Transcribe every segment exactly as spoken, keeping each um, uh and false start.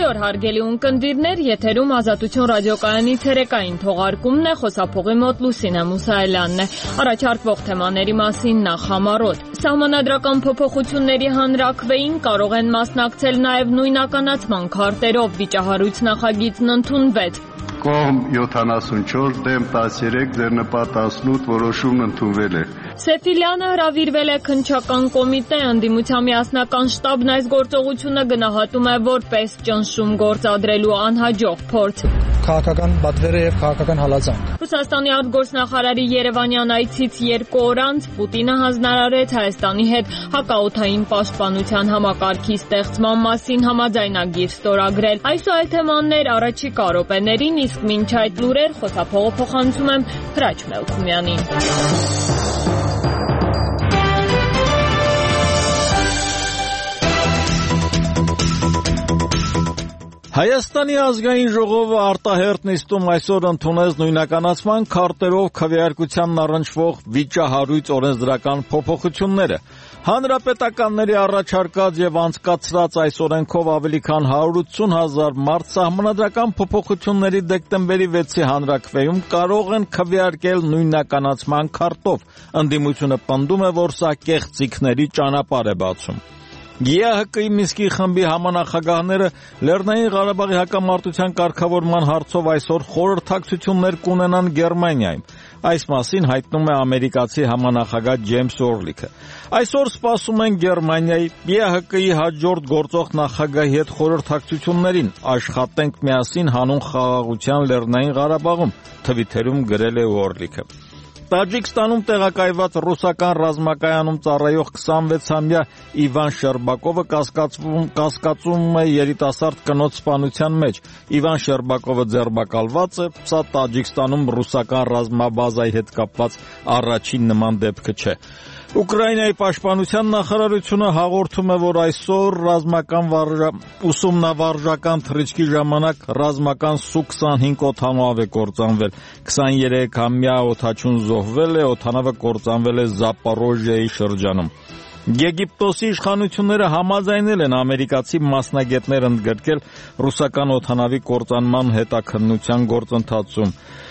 Բարի օր հարգելի ունկնդիրներ, եթերում Ազատություն ռադիոկայանի ցերեկային թողարկումն է, խոսափողի մոտ Լուսինե Մուսայելյանն է։ Առաջարկվող թեմաների մասին նախ համառոտ։ Սահմանադրական փոփոխությունների հանրաքվեին կարող են մասնակցել նաև նույնականացման քարտերով, վիճահարույց նախագիծն ընդունվեց։ Կողմ յոթանասունչորս, դեմ տասներեք, ձեռնպատ տասնութ, որոշումն ընդունվել է։ Սեֆիլյանը հրավիրվել է քննչական կոմիտե, ընդդիմության միասնական շտաբն այս գործողությունը գնահատում է որպես ճնշում գործադրելու անհաջող փորձ։ Քաղաքական պատվերը եւ քաղաքական հալածանք։ Ռուսաստանի արտգործնախարարի Երևանյան այցից երկու օր անց Պուտինը հանձնարարեց Հայաստանի հետ հակաօդային պաշտպանության համակարգի ստեղծման մասին համաձայնագիր ստորագրել։ Այս ու այլ թեմաներ առաջիկա րոպեներին, իսկ մինչ այդ լուրեր խոսափողը փոխանցում եմ Հրաչ Մելքումյանին։ Հայաստանի ազգային ժողովը արտահերթ նիստում այսօր ընդունեց նույնականացման քարտերով քվեարկությանն առնչվող վիճահարույց օրենսդրական փոփոխությունները։ Հանրապետականների առաջարկած եւ անցկացրած այս օրենքով ավելի քան հարյուր ութսուն հազար մարդ սահմանադրական փոփոխությունների դեկտեմբերի վեցի հանրաքվեում կարող են քվեարկել նույնականացման քարտով։ Ընդդիմությունը պնդում է, որ սա կեղծիքների ճանապարհ է բացում։ Գ Է Հ Կ-ի Մինսկի խմբի համանախագահները Լեռնային Ղարաբաղի հակամարտության կարգավորման հարցով այսօր խորհրդակցություններ կունենան Գերմանիայում։ Այս մասին հայտնում է ամերիկացի համանախագահ Ջեյմս Օրլիքը։ Այսօր սպասում են Գերմանիայի Գ Է Հ Կ-ի հաջորդ գործող նախագահի հետ խորհրդակցություններին։ Աշխատենք միասին հանուն խաղաղության Լեռնային Ղարաբաղում, թվիթերում գրել է Օրլիքը։ Տաջիկստանում տեղակայված ռուսական ռազմակայանում ծառայող քսանվեցամյա Իվան Շերբակովը կասկածում է երիտասարդ կնոջ սպանության մեջ։ Իվան Շերբակովը ձերբակալված է, սա Տաջիկստանում ռուսական ռազմաբազայի հետ կապված առաջին նման դեպքը չէ։ Ուկրաինայի պաշտպանության նախարարությունը հաղորդում է, որ այսօր ռազմական ուսումնավարժական թռիչքի ժամանակ ռազմական Սու քսանհինգ օդանավ է կործանվել։ քսաներեքամյա օդաչուն զոհվել է, օդանավը կործանվել է Զապորոժիայի շրջանում։ Եգիպտոսի իշխանությունները համաձայնել են ամերիկացի մասնագետներ ընդգրկել ռուսական օդանավի կործանման հետաքննության գործընթացում։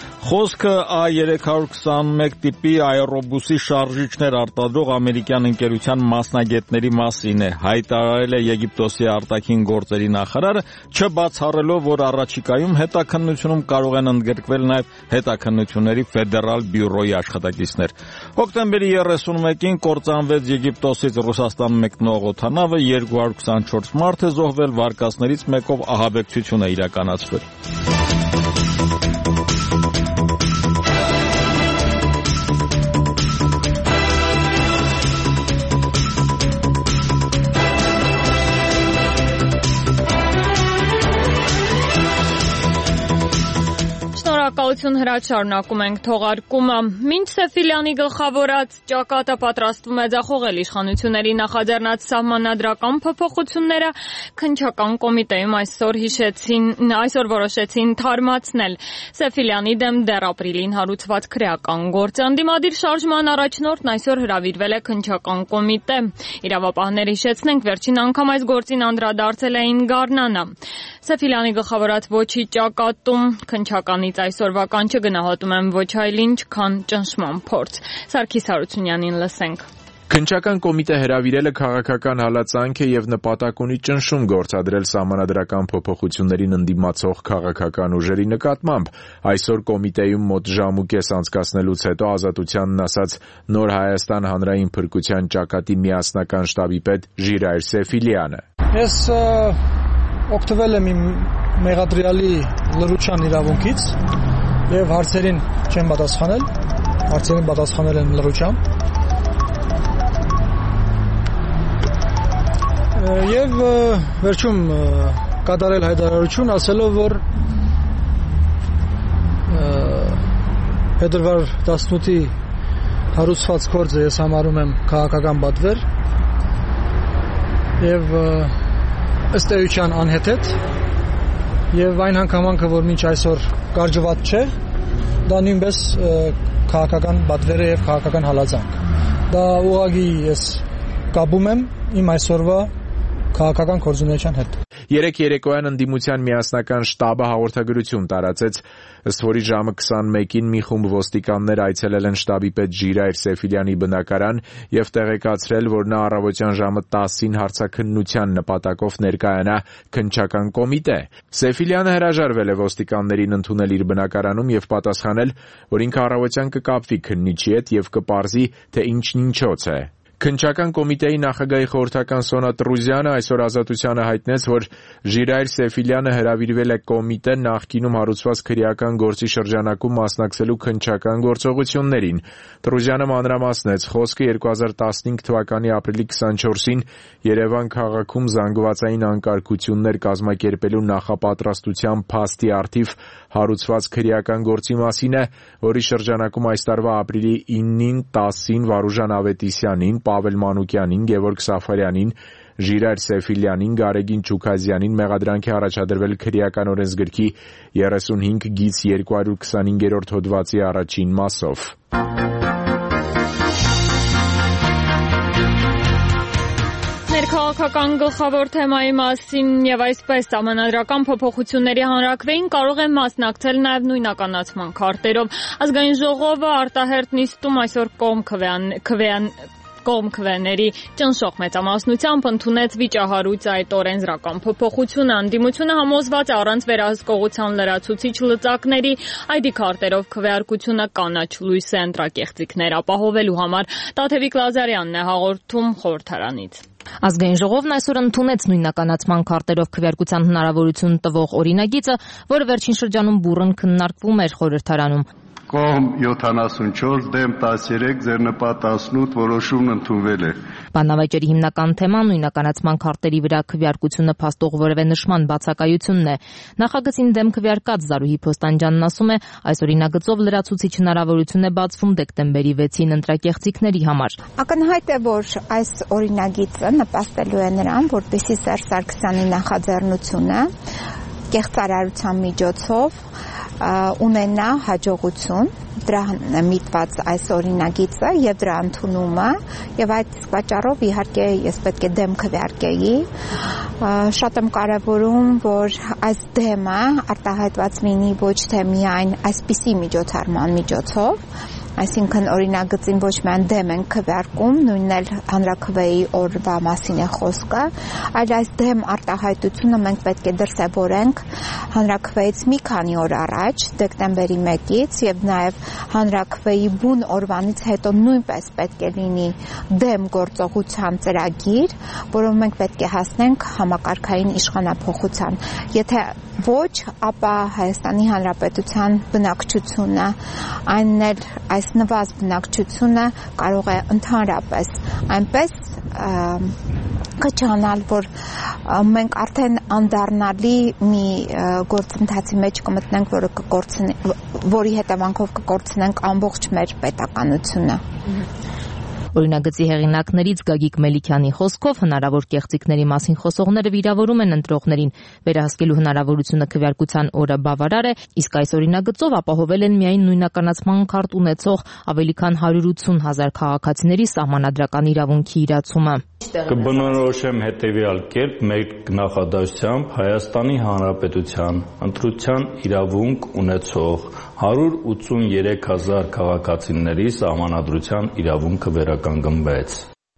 Խոսքը Ա երեք հարյուր քսանմեկ տիպի աերոբուսի շարժիչներ արտադրող ամերիկյան ընկերության մասնագետների մասին է, հայտարարել է Եգիպտոսի արտաքին գործերի նախարարը, չբացառելով, որ առաջիկայում հետաքննությունում կարող են ընդգրկվել նաև հետաքննությունների ֆեդերալ բյուրոյի աշխատակիցներ։ Հոկտեմբերի երեսունմեկին կործանվեց Եգիպտոսից Ռուսաստան մեկնող օդանավը, երկու հարյուր քսանչորս մարդ է զոհվել, վարկածներից մեկով ահաբեկչություն է իրականացվել։ Շնորհակալություն Հրաչ, շարունակում ենք թողարկումը։ Մինչ Սեֆիլյանի գլխավորած ճակատը պատրաստվում է ձախողել իշխանությունների նախաձեռնած սահմանադրական փոփոխությունները, քննչական կոմիտեում այսօր հիշեցին, այսօր որոշեցին թարմացնել Սեֆիլյանի դեմ դեռ ապրիլին հարուցված քրեական գործը։ Ընդդիմադիր շարժման առաջնորդն այսօր հրավիրվել է քննչական կոմիտե։ Իրավապահները հիշեցնենք, վերջին անգամ այս գործին անդրադարձել էին Գարնանը։ Սեֆիլյանի գլխավորած ոչի ճակատում քննչականից այսօրվա կանչը գնահատում եմ ոչ այլ ինչ, քան ճնշման փորձ։ Սարգիս Հարությունյանին լսենք։ Քննչական կոմիտե հրավիրելը քաղաքական հալածանք է եւ նպատակ ունի ճնշում գործադրել սահմանադրական փոփոխություններին ընդդիմացող քաղաքական ուժերի նկատմամբ։ Այսօր կոմիտեում մոտ ժամ ու կես անցկացնելուց հետո Ազատությանն ասաց Նոր Հայաստան հանրային փրկության ճակատի միասնական շտաբի պետ Ժիրայր Սեֆիլյանը։ Ես օգտվել եմ իմ մեղադրյալի լրության իրավունքից եւ հարցերին չեմ պատասխանել, հարցերին պատասխանել եմ լրությամբ։ Եվ վերջում կատարել հայտարարություն ասելով, որ փետրվար տասնութի հարուցված գործը ես համարում եմ քաղաքական պատվեր եւ ըստ էության անհեթեթ եւ այն հանգամանքը, որ մինչ այսօր կարճված չէ, դա նույնպես քաղաքական պատվեր է եւ քաղաքական հալածանք։ Դա ուղղակի ես կապում եմ իմ այսօրվա քաղաքական գործունեության հետ։ Երեկ երեկոյան ընդդիմության միասնական շտաբը հաղորդագրություն տարածեց, ըստ որի ժամը քսանմեկին մի խումբ ոստիկաններ այցելել են շտաբի պետ Ժիրայր Սեֆիլյանի բնակարան եւ տեղեկացրել, որ նա առավոտյան ժամը տասին հարցաքննության նպատակով ներկայանա քննչական կոմիտե։ Սեֆիլյանը հրաժարվել է ոստիկաններին ընդունել իր բնակարանում եւ պատասխանել, որ ինքը առավոտյան կկապվի քննիչի հետ եւ կպարզի, թե ինչն ինչոց է։ Քննչական կոմիտեի նախագահի խորհրդական Սոնա Տրուզյանը այսօր Ազատությանը հայտնեց, որ Ժիրայր Սեֆիլյանը հրավիրվել է կոմիտե նախկինում հարուցված քրեական գործի շրջանակում մասնակցելու քննչական գործողություններին։ Տրուզյանը մանրամասնեց, խոսքը երկու հազար տասնհինգ թվականի ապրիլի քսանչորսին Երևան քաղաքում զանգվածային անկարգություններ կազմակերպելու նախապատրաստության փաստի առթիվ հարուցված քրեական գործի մասին է, որի շրջանակում այս տարվա ապրիլի իննին, տասին Վարուժան Ավետիսյանին, Պավել Մանուկյանին, Գևորգ Սաֆարյանին, Ժիրայր Սեֆիլյանին, Գարեգին Չուքազյանին մեղադրանք է առաջադրվել քրեական օրենսգրքի երեսունհինգ գիծ երկու հարյուր քսանհինգերորդ հոդվածի առաջին մասով։ Ներքաղաքական գլխավոր թեմայի մասին եւ այսպես սահմանադրական փոփոխությունների հանրակրվեին կարող է մասնակցել նաեւ նույնականացման քարտերով։ Ազգային ժողովը արտահերտ նիստում այսօր կողմ քվեան Կողմ քվեների ճնշող մեծամասնությամբ ընդունեց վիճահարույց այդ օրենսդրական փոփոխությունը։ Ընդդիմությունը համոզված է առանց վերահսկողության լրացուցիչ լծակների այ դի քարտերով քվեարկությունը կանաչ լույս է ընտրակեղծիքներ ապահովելու համար։ Տաթևիկ Լազարյանն է հաղորդում խորհրդարանից։ Ազգային ժողովն այսօր ընդունեց նույնականացման քարտերով քվեարկության հնարավորություն տվող օրինագիծը, որը վերջին շրջանում բուռն քննարկվում էր խորհրդարանում։ Կողմ յոթանասունչորս, դեմ տասներեք, ձեռնպատ տասնութ, որոշումն ընդունվել է։ Բանավաճերի հիմնական թեման նույնականացման քարտերի վրա քվեարկությունը փաստող որևէ նշման բացակայությունն է։ Նախագծին դեմ քվեարկած Զարուհի Փոստանջյանն ասում է, այս օրինագծով լրացուցիչ հնարավորություն է բացվում դեկտեմբերի վեցին ընտրակեղծիքների համար։ Ակնհայտ է, որ այս օրինագիծը նպաստելու է նրան, որպեսզի Սերժ Սարգսյանի նախաձեռնությունը կեղծարարության միջոցով ունենա հաջողություն, դրա միտված այս օրինագիծը եւ դրա ընդունումը եւ այդ պատճառով իհարկե ես պետք է դեմ քվեարկեի, շատ եմ կարևորում, որ այս դեմը արտահայտված լինի ոչ թե միայն այսպիսի միջոցառման միջոցով, այսինքն օրինագծին ոչ միայն դեմ են քվեարկում, նույնն էլ հանրաքվեի օրվա մասին է խոսքը, այլ այս դեմ արտահայտությունը մենք պետք է դրսևորենք հանրաքվեից մի քանի օր առաջ, դեկտեմբերի մեկից եւ նաեւ հանրաքվեի բուն օրվանից հետո նույնպես պետք է լինի դեմ գործողության ծրագիր, որով մենք պետք է հասնենք համակարգային իշխանափոխության։ Եթե ոչ, ապա Հայաստանի Հանրապետության բնակչությունը, այնն էլ այս նվազ բնակչությունը կարող է ընդհանրապես այնպես կչանալ, որ մենք արդեն անդառնալի մի գործընթացի մեջ կմտնենք, որը կկորցնի, որի հետևանքով կկորցնենք ամբողջ մեր պետականությունը։ Օրինագծի հեղինակներից Գագիկ Մելիքյանի խոսքով հնարավոր կեղծիքների մասին խոսողները վիրավորում են ընտրողներին, վերահսկելու հնարավորությունը քվեարկության օրը բավարար է, իսկ այս օրինագծով ապահովել են միայն նույնականացման քարտ ունեցող ավելի քան հարյուր ութսուն հազար քաղաքացիների սահմանադրական իրավունքի իրացումը։ Կբնորոշեմ հետևյալ կերպ մեր նախադասությամբ Հայաստանի Հանրապետության ընտրության իրավունք ունեցող հարյուր ութսուներեք հազար քաղաքացիների սահմանադրության իրավունքը վերականգնվեց։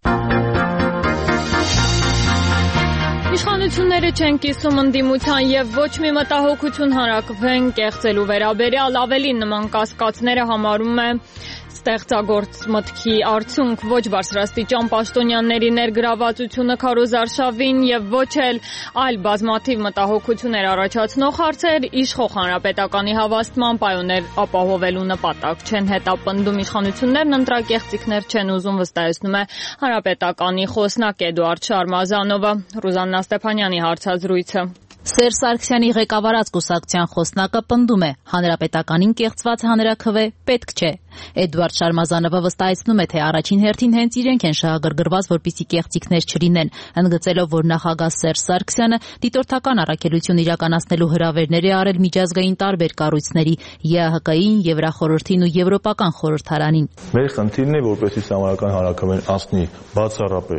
Իշխանությունները չեն կիսում ընդդիմության եւ ոչ մի մտահոգություն հանրակրվեն կեղծելու վերաբերյալ, ավելի նման կասկածները համարում է ստեղծագործ մտքի արդյունք, ոչ բարձրաստիճան պաշտոնյաների ներգրավվածությունը Քարոզ Արշավին եւ ոչ էլ այլ բազմաթիվ մտահոգություններ առաջացնող հարցեր իշխող հանրապետականի հավաստման պայոներ ապահովելու նպատակ չեն հետապնդում։ Իշխանություններն ընտրակեղծիքներ չեն ուզում, վստահեցնում է հանրապետականի խոսնակ Էդուարդ Շարմազանովը։ Ռուզաննա Ստեփանյանի հարցազրույցը։ Սերժ Սարգսյանի ղեկավարած կուսակցության խոսնակը պնդում է, հանրապետականին կեղծված հանրաքվե պետք չէ։ Էդուարդ Շարմազանովը վստահեցնում է, թե առաջին հերթին հենց իրենք են շահագրգռված, որպեսզի կեղծիքներ չլինեն, ընդգծելով, որ նախագահ Սերժ Սարգսյանը դիտորդական առաքելություն իրականացնելու հրավերներ է արել միջազգային տարբեր կառույցների՝ ԵԱՀԿ-ին, Եվրախորհրդին ու Եվրոպական խորհրդարանին։ Մեր խնդիրն է, որպեսզի սահմանադրական հանրաքվեն անցնի բացառապես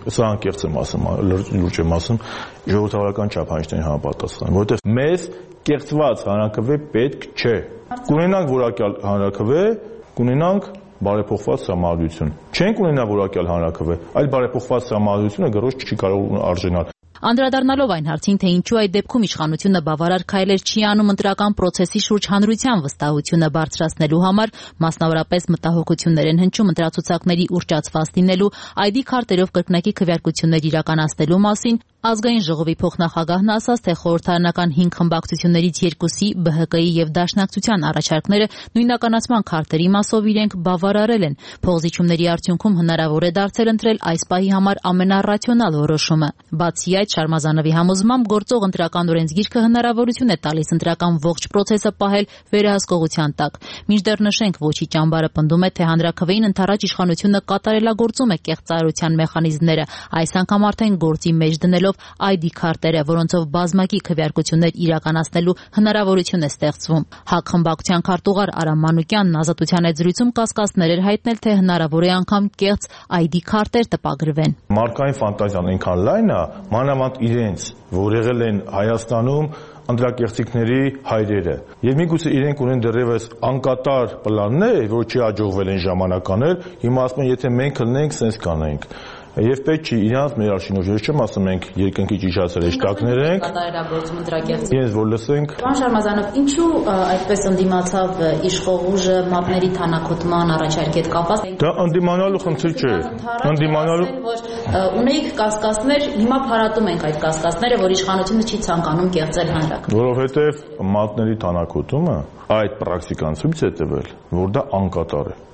Սա անկեղծ եմ ասում, լուրջ եմ ասում, ժողովրդավարական չափանիշներին համապատասխան, որովհետև մեզ կեղծված հանրաքվե պետք չէ։ Կունենանք որակյալ հանրաքվե, կունենանք բարեփոխված սահմանադրություն։ Չենք ունենա որակյալ հանրաքվե, այլ բարեփոխված սահմանադրությունը գրոշ չի կարող արժանալ։ Անդրադառնալով այն հարցին, թե ինչու այդ դեպքում իշխանությունը բավարար քայլեր չի անում ընտրական պրոցեսի շուրջ հանրության վստահությունը բարձրացնելու համար, մասնավորապես մտահոգություններ են հնչում ընտրացուցակների ուռճացված լինելու, այ դի քարտերով կրկնակի քվեարկություններ իրականացնելու մասին, Ազգային ժողովի փոխնախագահն ասաց, թե խորհրդարանական հինգ խմբակցություններից երկուսի Բ Հ Կ-ի եւ Դաշնակցության առաջարկները նույնականացման քարտերի մասով իրենք բավարարել են։ Փոխզիջումների արդյունքում հնարավոր է դարձել ընտրել այս պահի համար ամենառացիոնալ որոշումը։ Բացի այդ, Շարմազանովի համոզմամբ գործող ընտրական օրենսգիրքը հնարավորություն է տալիս ընտրական ողջ պրոցեսը պահել վերահսկողության տակ։ Մինչդեռ նշենք, ոչի ճամբարը պնդում է, թե հանրաքվեին ընդառաջ իշխանությունը կատարելագործում է կեղծարարության մեխանիզմները, այս անգամ արդեն գործի մեջ դնելով այ դի քարտերը, որոնցով բազմակի քվեարկություններ իրականացնելու հնարավորություն է ստեղծվում։ ՀԱԿ խմբակցության քարտուղար Արամ Մանուկյանն Ազատության այդ զրույցում կասկածներ էր հայտնել, թե հնարավոր է անգամ կեղծ այ դի քարտեր տպագրվեն։ Մարկային ֆանտազիան այնքան լայն է, մանավանդ իրենց, որ եղել են Հայաստանում ընտրակեղծիքների հայրերը։ Եվ միգուցե իրենք ունեն դեռևս անկատար պլաններ, որ չի հաջողվել են ժամանականել, հիմա ասում են, եթե մենք լնենք, սենց կանենք։ Եվ պետք չի իրանց մեր արշինով, ես չեմ ասում մենք երկնքի ճիշտացել հեշտակներ ենք։ Կատարելագործում ընտրակեղծիք։ Ես որ լսենք։ Պարոն Շարմազանով, ինչու այդպես ընդդիմացավ իշխող ուժը մատների թանաքոտման առաջարկի հետ կապված։ Դա ընդդիմանալու խնդիր չէ։ Ընդդիմանալու ունեիք կասկածներ, հիմա փարատում ենք այդ կասկածները, որ իշխանությունը չի ցանկանում կեղծել հանրակրթություն։ Որովհետև մատների թանաքոտումը այդ պրակտիկան ցույց է տվել, որ դա անկատար է։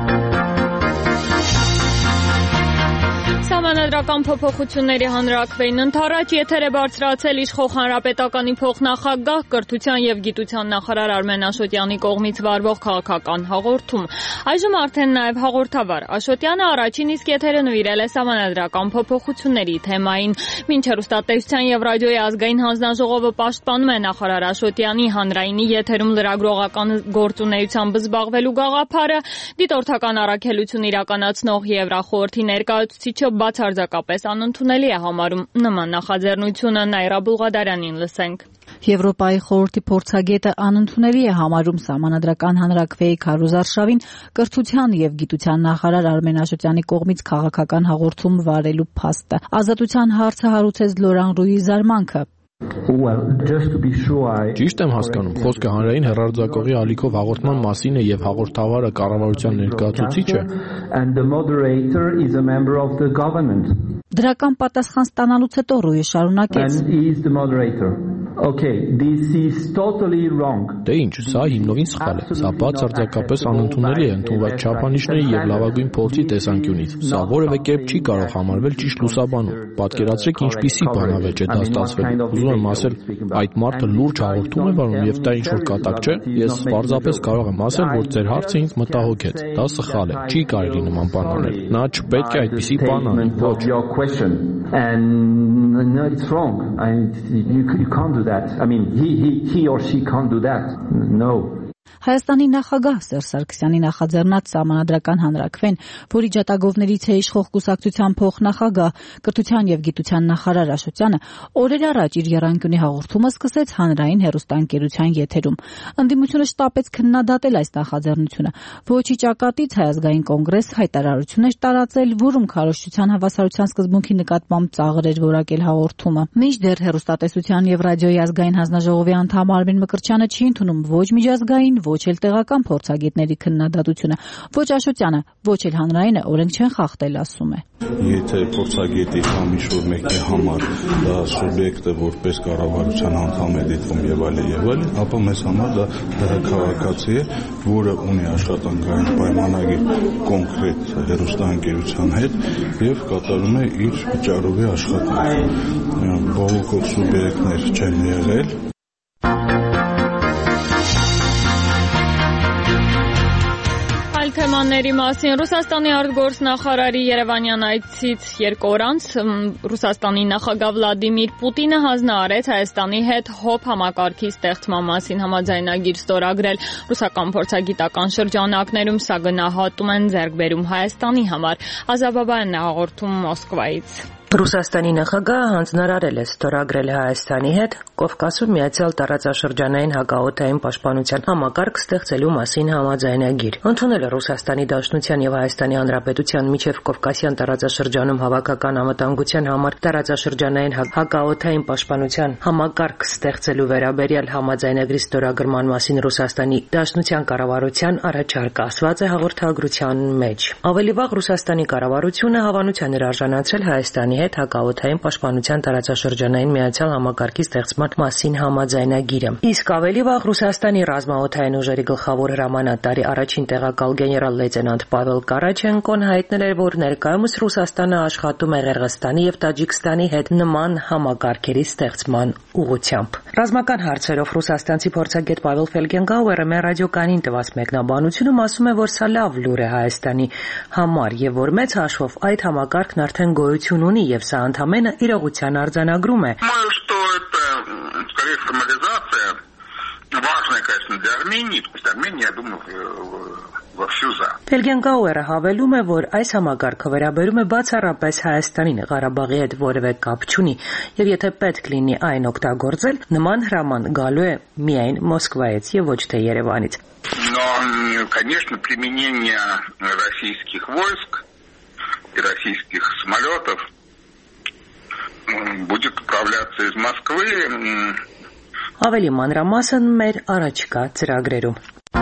Սահմանադրական փոփոխությունների հանրաքվեին ընդառաջ եթեր է բարձրացել իշխող հանրապետականի փոխնախագահ կրթության եւ գիտության նախարար Արմեն Աշոտյանի կողմից վարվող քաղաքական հաղորդում։ Այժմ արդեն նաեւ հաղորդավար Աշոտյանը առաջին իսկ եթերը նվիրել է սահմանադրական փոփոխությունների թեմային։ Մինչ հեռուստատեսության եւ ռադիոյի ազգային հանձնաժողովը պաշտպանում է նախարար Աշոտյանի հանրայինի եթերում լրագրողական գործունեությամբ զբաղվելու գաղափարը, դիտորդական առաքելություն իրականացնող Եվրախորհրդի ներկայացուցիչը բացարձակապես անընդունելի է համարում նման նախաձեռնությունը։ Նաիրա Բուլղադարյանին լսենք։ Եվրոպայի խորհրդի փորձագետը անընդունելի է համարում սահմանադրական հանրաքվեի քարոզարշավին կրթության եւ գիտության նախարար Արմեն Աշոտյանի կողմից քաղաքական հաղորդում վարելու փաստը։ Ազատության հարցը հարուցեց Լորան Ռուի զարմանքը։ Ճիշտ եմ հասկանում, խոսքը հանրային հեռարձակողի ալիքով հաղորդման մասին է եւ հաղորդավարը կառավարության ներկայացուցիչը։ Դրական պատասխան ստանալուց հետո Ռուի շարունակեց. Դե ինչ, սա հիմնովին սխալ է։ Սա բացարձակապես անընդունելի է ընդունված չափանիշների եւ լավագույն փորձի տեսանկյունից։ Սա որևէ կերպ չի կարող համարվել ճիշտ լուսաբանում։ Պատկերացրեք ինչպիսի բանավեճ է դա ստացվել։ Ուզում եմ ասել, այդ մարդը լուրջ հաղորդում է վարում եւ դա ինչ որ կատակ չէ։ Ես պարզապես կարող եմ ասել, որ ձեր հարցը ինձ մտահոգեց։ Դա սխալ է։ Չի կարելի նման բան անել։ Նա չպետք է այդպիսի բան անի։ Ոչ։ And no, it's wrong. I, you, you can't do that. I mean, he, he, he or she can't do that. No. Հայաստանի նախագահ Սերժ Սարգսյանի նախաձեռնած սահմանադրական հանրաքվեն, որի ջատագովներից է իշխող կուսակցության փոխնախագահ կրթության եւ գիտության նախարար Աշոտյանը, օրեր առաջ իր եռանկյունի հաղորդումը սկսեց հանրային հեռուստաընկերության եթերում։ Ընդդիմությունը շտապեց քննադատել այս նախաձեռնությունը։ Ոչի ճակատից Հայ ազգային կոնգրես հայտարարություն էր տարածել, որում քարոզչության հավասարության սկզբունքի նկատմամբ ծաղր էր որակել հաղորդումը։ Մինչդեռ հեռուստատեսության եւ ռադիոյի ազգային հանձնաժողովի անդամ Արմեն Մկրտչյանը չի ընդունում ոչ միջազգային, ոչ էլ տեղական փորձագետների քննադատությունը, ոչ Աշոտյանը, ոչ էլ հանրայինը օրենք չեն խախտել, ասում է։ Եթե փորձագետի կամ ինչ-որ մեկի համար դա սուբյեկտը որպես կառավարության անդամ է դիտվում եւ այլն եւ այլն, ապա մեզ համար դա դրաքաղաքացի է, որը ունի աշխատանքային պայմանագիր կոնկրետ հեռուստաընկերության հետ եւ կատարում է իր վճարովի աշխատանքը։ Բողոքող սուբյեկտներ չեն եղել։ այլ թեմաների մասին Ռուսաստանի արտգործնախարարի Երևանյան այցից երկու օր անց Ռուսաստանի նախագահ Վլադիմիր Պուտինը հանձնարարեց Հայաստանի հետ հոբ համակարգի ստեղծման մասին համաձայնագիր ստորագրել։ Ռուսական փորձագիտական շրջանակներում սա գնահատում են ձեռքբերում Հայաստանի համար։ Ազաբաբայանն է հաղորդում Մոսկվայից։ Ռուսաստանի նախագահը հանձնարարել է ստորագրել Հայաստանի հետ Կովկասում միացյալ տարածաշրջանային հակաօդային պաշտպանության համակարգ ստեղծելու մասին համաձայնագիր։ Ընդունել է Ռուսաստանի Դաշնության եւ Հայաստանի Հանրապետության միջև Կովկասյան տարածաշրջանում հավաքական անվտանգության համար տարածաշրջանային հակաօդային պաշտպանության համակարգ ստեղծելու վերաբերյալ համաձայնագրի ստորագրման մասին Ռուսաստանի Դաշնության կառավարության առաջարկը ասված է հաղորդագրության մեջ։ Ավելի վաղ Ռուսաստանի կառավարությունը հավանության էր արժանացրել Հայաստանի հետ հակաօդային պաշտպանության տարածաշրջանային միացյալ համակարգի ստեղծման մասին համաձայնագիրը։ Իսկ ավելի վաղ Ռուսաստանի ռազմաօդային ուժերի գլխավոր հրամանատարի առաջին տեղակալ գեներալ-լեյտենանտ Պավել Կարաչենկոն հայտնել էր, որ ներկայումս Ռուսաստանը աշխատում է Ղերղստանի եւ Տաջիկստանի հետ նման համակարգերի ստեղծման ուղղությամբ։ Ռազմական հարցերով ռուսաստանցի փորձագետ Պավել Ֆելգենգաուերը մեր ռադիոկանին տված մեկնաբանությունում ասում է, որ սա լավ լուր է Հայաստանի համար եւ որ մեծ հաշվով այդ համակարգն արդեն գոյություն ունի եւ սա ընդամենը իրողության արձանագրում է։ Ֆելգենգաուերը հավելում է, որ այս համակարգը վերաբերում է բացառապես Հայաստանին, Ղարաբաղի հետ որևէ կապ չունի եւ եթե պետք լինի այն օգտագործել, նման հրաման գալու է միայն Մոսկվայից եւ ոչ թե Երևանից։ Но, конечно, применение российских войск и российских самолетов будет управляться из Москвы. Ավելի մանրամասն մեր առաջկա ծրագրերում։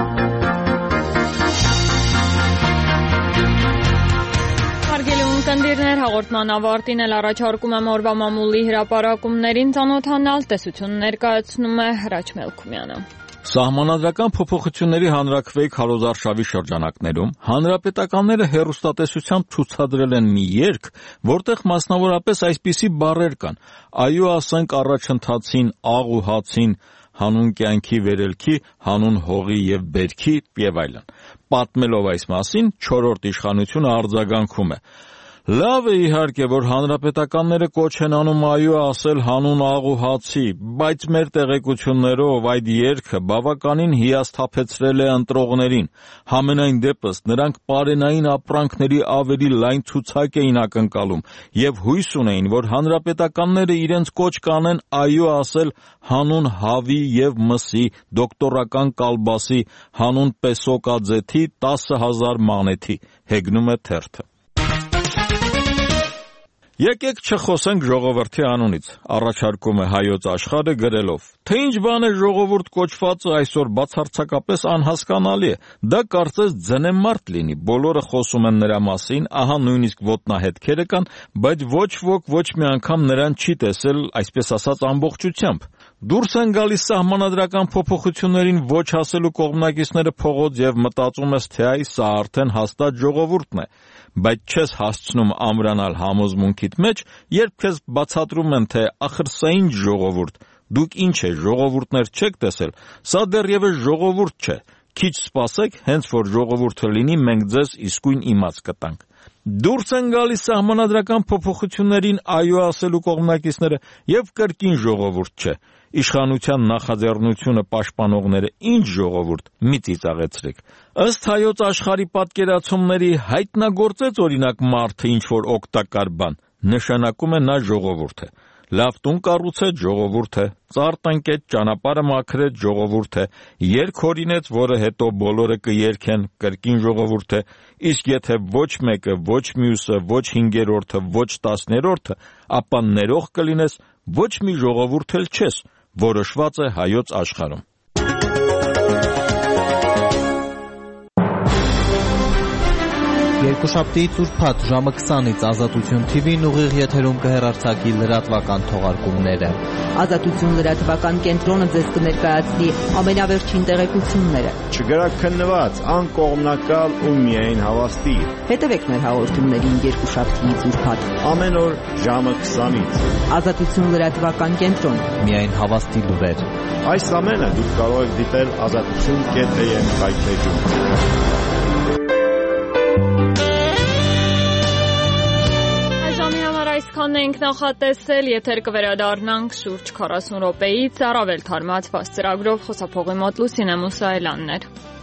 Հարգելի ունկնդիրներ, հաղորդման ավարտին էլ առաջարկում եմ օրվա մամուլի հրապարակումներին ծանոթանալ, տեսություն ներկայացնում է Հրաչ Մելքումյանը։ Սահմանադրական փոփոխությունների հանրաքվեի քարոզարշավի շրջանակներում հանրապետականները հեռուստատեսությամբ ցուցադրել են մի երգ, որտեղ մասնավորապես այսպիսի բառեր կան. այո, ասենք առաջընթացին, աղ ու հացին, հանուն կյանքի վերելքի, հանուն հողի եւ բերքի եւ այլն։ Պատմելով այս մասին, չորրորդ իշխանությունը արձագանքում է. Լավ է իհարկե, որ հանրապետականները կոչ են անում այո ասել հանուն աղ ու հացի, բայց մեր տեղեկություններով այդ երգը բավականին հիասթափեցրել է ընտրողներին։ Համենայն դեպս նրանք պարենային ապրանքների ավելի լայն ցուցակ էին ակնկալում եւ հույս ունեին, որ հանրապետականները իրենց կոչ կանեն այո ասել հանուն հավի եւ մսի, դոկտորական կալբասի, հանուն պեսոկաձեթի տասը հազար մանեթի, հեգնում է թերթը։ Եկեք չխոսենք ժողովրդի անունից, առաջարկում է Հայոց Աշխարհը գրելով, թե ինչ բան է ժողովուրդ կոչվածը այսօր բացարձակապես անհասկանալի է, դա կարծես ձնեմարդ լինի, բոլորը խոսում են նրա մասին, ահա նույնիսկ ոտնահետքերը կան, բայց ոչ ոք ոչ մի անգամ նրան չի տեսել, այսպես ասած ամբողջությամբ։ Դուրս են գալիս սահմանադրական փոփոխություններին ոչ ասելու կողմնակիցները փողոց եւ մտածում ես, թե այ սա արդեն հաստատ ժողովուրդն է, բայց չես հասցնում ամրանալ համոզմունքիդ մեջ, երբ քեզ բացատրում են, թե ախր սա ինչ ժողովուրդ, դուք ինչ է, ժողովուրդներ չեք տեսել, սա դեռևս ժողովուրդ չէ, քիչ սպասեք, հենց որ ժողովուրդը լինի, մենք ձեզ իսկույն իմաց կտանք։ Դուրս են գալիս սահմանադրական փոփոխություններին այո ասելու կողմնակիցները եւ կրկին ժողովուրդ չէ։ Իշխանության նախաձեռնությունը պաշտպանողները ինչ ժողովուրդ, մի ծիծաղեցրեք։ Ըստ Հայոց Աշխարհի պատկերացումների հայտնագործեց օրինակ մարդը ինչ որ օգտակար բան, նշանակում է նա ժողովուրդ է։ Լավ տուն կառուցեց ժողովուրդ է, ծառ տնկեց, ճանապարհը մաքրեց ժողովուրդ է, երգ հորինեց, որը հետո բոլորը կերքեն, կրկին ժողովուրդ է, իսկ եթե ոչ մեկը, ոչ մյուսը, ոչ հինգերորդը, ոչ տասներորդը, ապա ներող կլինես, ոչ մի ժողովուրդ էլ չես, որոշված է Հայոց Աշխարհում։ Երկուշաբթի ծուրփաթ ժամը քսանից Ազատություն թի վին ուղիղ եթերում կհեռարձակի լրատվական թողարկումները։ Ազատություն լրատվական կենտրոնը ձեզ կներկայացնի ամենավերջին տեղեկությունները։ Չգրաքննված, անկողմնակալ ու միայն հավաստի։ Հետևեք մեր հաղորդումներին երկուշաբթի ծուրփաթ ամեն օր ժամը քսանից։ Ազատություն լրատվական կենտրոն, միայն հավաստի լուրեր։ Այս ամենը դուք կարող եք դիտել ազատություն կետ էմ վայբեջում։ ենք նախատեսել, եթեր կվերադառնանք շուրջ քառասուն րոպեից առավել թարմացված ծրագրով, խոսափողի մոտ Լուսինե Մուսայելյանն էր։